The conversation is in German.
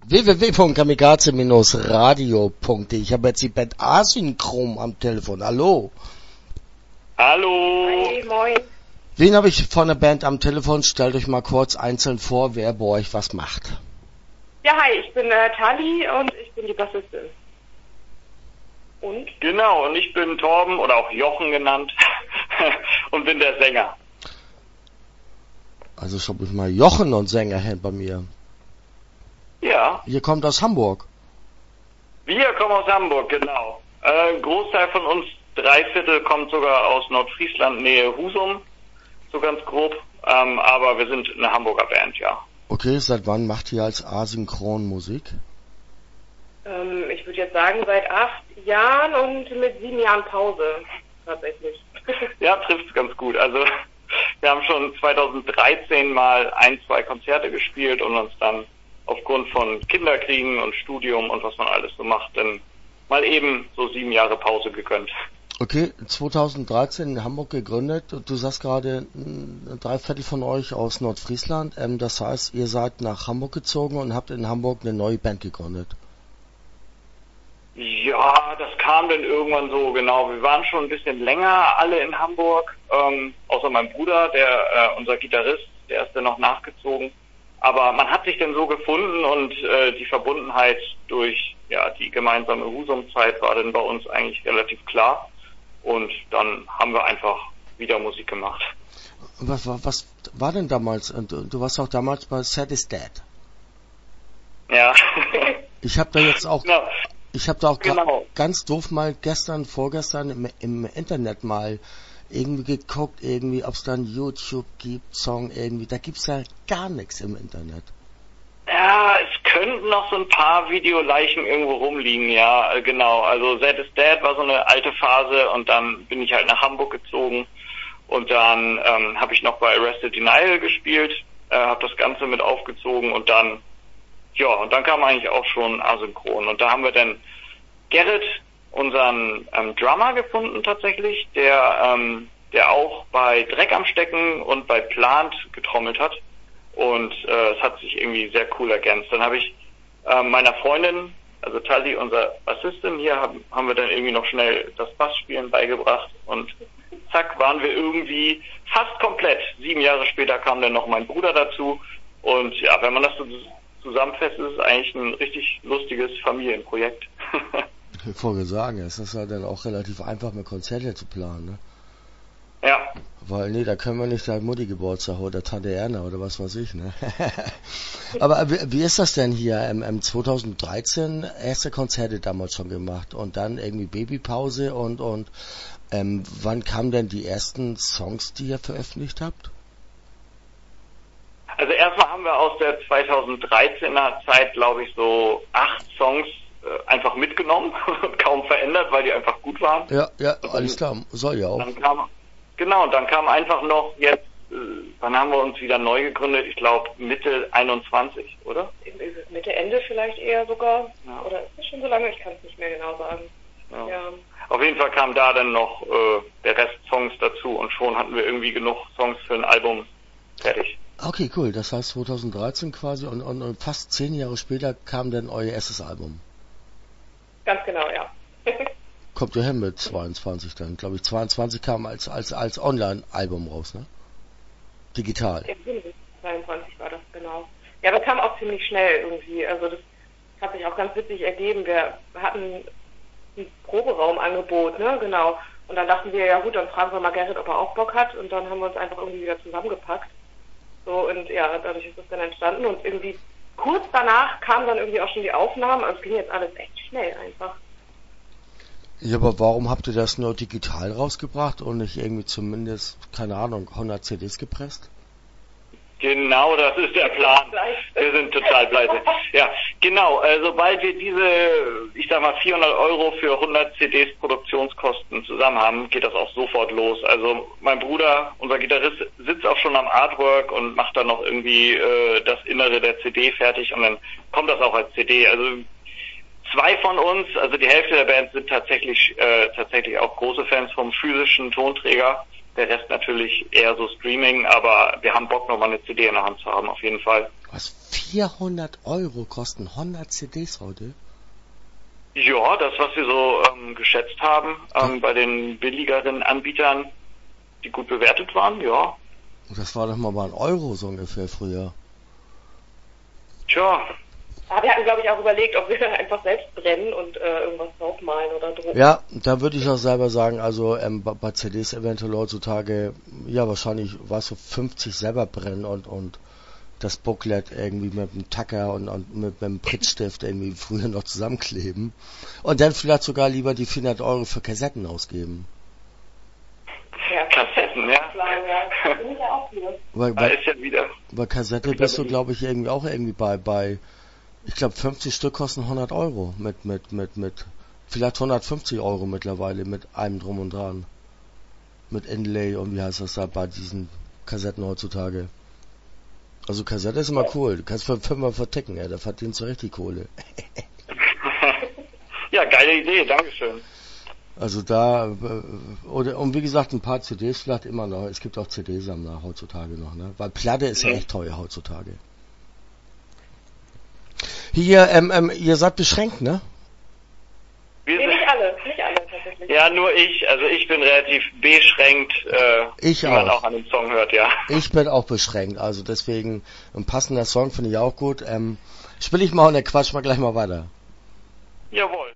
www.kamikaze-radio.de. Ich habe jetzt die Band Asynchron am Telefon. Hallo. Hallo. Hi, moin. Wen habe ich von der Band am Telefon? Stellt euch mal kurz einzeln vor, wer bei euch was macht. Ja, hi, ich bin Tali und ich bin die Bassistin. Und? Genau, und ich bin Torben oder auch Jochen genannt und bin der Sänger. Also schau ich mal Jochen und Sänger hin bei mir. Ja. Ihr kommt aus Hamburg. Wir kommen aus Hamburg, genau. Großteil von uns, 3/4 kommt sogar aus Nordfriesland, Nähe Husum, so ganz grob. Aber wir sind eine Hamburger Band, ja. Okay, seit wann macht ihr als Asynchron Musik? Ich würde jetzt sagen seit 8 Jahren und mit 7 Jahren Pause, tatsächlich. Ja, trifft's ganz gut. Also wir haben schon 2013 mal 1-2 Konzerte gespielt und uns dann aufgrund von Kinderkriegen und Studium und was man alles so macht, dann mal eben so 7 Jahre Pause gegönnt. Okay, 2013 in Hamburg gegründet. Du sagst gerade, 3/4 von euch aus Nordfriesland. Das heißt, ihr seid nach Hamburg gezogen und habt in Hamburg eine neue Band gegründet. Ja, das kam dann irgendwann so, genau. Wir waren schon ein bisschen länger alle in Hamburg, außer mein Bruder, der unser Gitarrist, der ist dann noch nachgezogen. Aber man hat sich dann so gefunden und die Verbundenheit durch die gemeinsame Husum-Zeit war dann bei uns eigentlich relativ klar. Und dann haben wir einfach wieder Musik gemacht. Was war denn damals? Du warst auch damals bei Sad Is Dead. Ja. Ich habe da jetzt auch, genau. Ich habe da auch genau. ganz doof mal vorgestern im Internet mal irgendwie geguckt, ob es da einen YouTube gibt, Song irgendwie. Da gibt's ja gar nichts im Internet. Ja, es könnten noch so ein paar Videoleichen irgendwo rumliegen, ja, genau. Also Sad Is Dead war so eine alte Phase und dann bin ich halt nach Hamburg gezogen und dann habe ich noch bei Arrested Denial gespielt, habe das Ganze mit aufgezogen und dann kam eigentlich auch schon Asynchron und da haben wir dann Gerrit, unseren Drummer gefunden tatsächlich, der auch bei Dreck am Stecken und bei Plant getrommelt hat. Und es hat sich irgendwie sehr cool ergänzt. Dann habe ich meiner Freundin, also Tali, unser Bassistin hier, haben wir dann irgendwie noch schnell das Bassspielen beigebracht. Und zack, waren wir irgendwie fast komplett. 7 Jahre später kam dann noch mein Bruder dazu. Und ja, wenn man das so zusammenfasst, ist es eigentlich ein richtig lustiges Familienprojekt. Ich wollte sagen, es ist halt dann auch relativ einfach, mit Konzerte zu planen, ne? Ja. Weil, da können wir nicht dein Mutti Geburtstag oder Tante Erna oder was weiß ich, ne? Aber wie ist das denn hier? 2013 erste Konzerte damals schon gemacht und dann irgendwie Babypause und wann kamen denn die ersten Songs, die ihr veröffentlicht habt? Also erstmal haben wir aus der 2013er Zeit, glaube ich, so 8 Songs einfach mitgenommen und kaum verändert, weil die einfach gut waren. Ja, alles klar, soll ja auch. Dann kam einfach noch jetzt, wann haben wir uns wieder neu gegründet? Ich glaube Mitte 21, oder? Mitte, Ende vielleicht eher sogar. Ja. Oder ist es schon so lange? Ich kann es nicht mehr genau sagen. Ja. Auf jeden Fall kam da dann noch der Rest Songs dazu und schon hatten wir irgendwie genug Songs für ein Album fertig. Okay, cool. Das heißt 2013 quasi und fast 10 Jahre später kam dann euer erstes Album. Ganz genau, ja. Kommt ihr hin mit 22 dann? Glaube ich, 22 kam als Online-Album raus, ne? Digital. 22 war das, genau. Ja, das kam auch ziemlich schnell irgendwie. Also das hat sich auch ganz witzig ergeben. Wir hatten ein Proberaumangebot, ne? Genau. Und dann dachten wir, ja gut, dann fragen wir mal Gerrit, ob er auch Bock hat. Und dann haben wir uns einfach irgendwie wieder zusammengepackt. So, und ja, dadurch ist das dann entstanden. Und irgendwie kurz danach kamen dann irgendwie auch schon die Aufnahmen. Also es ging jetzt alles echt schnell einfach. Ja, aber warum habt ihr das nur digital rausgebracht und nicht irgendwie zumindest, keine Ahnung, 100 CDs gepresst? Genau, das ist der Plan. Wir sind total pleite. Ja, genau. Sobald wir diese, ich sag mal, 400 € für 100 CDs Produktionskosten zusammen haben, geht das auch sofort los. Also mein Bruder, unser Gitarrist, sitzt auch schon am Artwork und macht dann noch irgendwie das Innere der CD fertig und dann kommt das auch als CD. Also 2 von uns, also die Hälfte der Band, sind tatsächlich auch große Fans vom physischen Tonträger. Der Rest natürlich eher so Streaming, aber wir haben Bock, nochmal eine CD in der Hand zu haben, auf jeden Fall. Was, 400 Euro kosten 100 CDs heute? Ja, das, was wir so geschätzt haben, bei den billigeren Anbietern, die gut bewertet waren, ja. Das war doch mal ein Euro so ungefähr früher. Tja. Aber wir hatten, glaube ich, auch überlegt, ob wir einfach selbst brennen und irgendwas draufmalen oder drucken. Ja, da würde ich auch selber sagen, also bei CDs eventuell heutzutage, ja wahrscheinlich, weißt du, 50 selber brennen und das Booklet irgendwie mit einem Tacker und mit einem Prittstift irgendwie früher noch zusammenkleben. Und dann vielleicht sogar lieber die 400 Euro für Kassetten ausgeben. Ja, Kassetten, ja. Ja, bin ich ja auch hier. Da ist ja wieder. Bei Kassette bist du, glaube ich, irgendwie auch irgendwie bei ich glaube 50 Stück kosten 100 Euro mit vielleicht 150 Euro mittlerweile mit allem drum und dran. Mit Inlay und wie heißt das da bei diesen Kassetten heutzutage. Also Kassette ist immer cool. Du kannst für 5 verticken, da verdienst du richtig Kohle. Ja, geile Idee, Dankeschön. Also da, und wie gesagt, ein paar CDs vielleicht immer noch. Es gibt auch CD-Sammler heutzutage noch, ne? Weil Platte ist ja echt teuer heutzutage. Hier, ihr seid beschränkt, ne? Wir Nee, sind, nicht alle tatsächlich. ja, nur ich. Also ich bin relativ beschränkt, Ich wie man auch. auch an dem Song hört, ja. Ich bin auch beschränkt, also deswegen ein passender Song finde ich auch gut. Spiel ich mal und dann quatsch mal gleich mal weiter. Jawohl.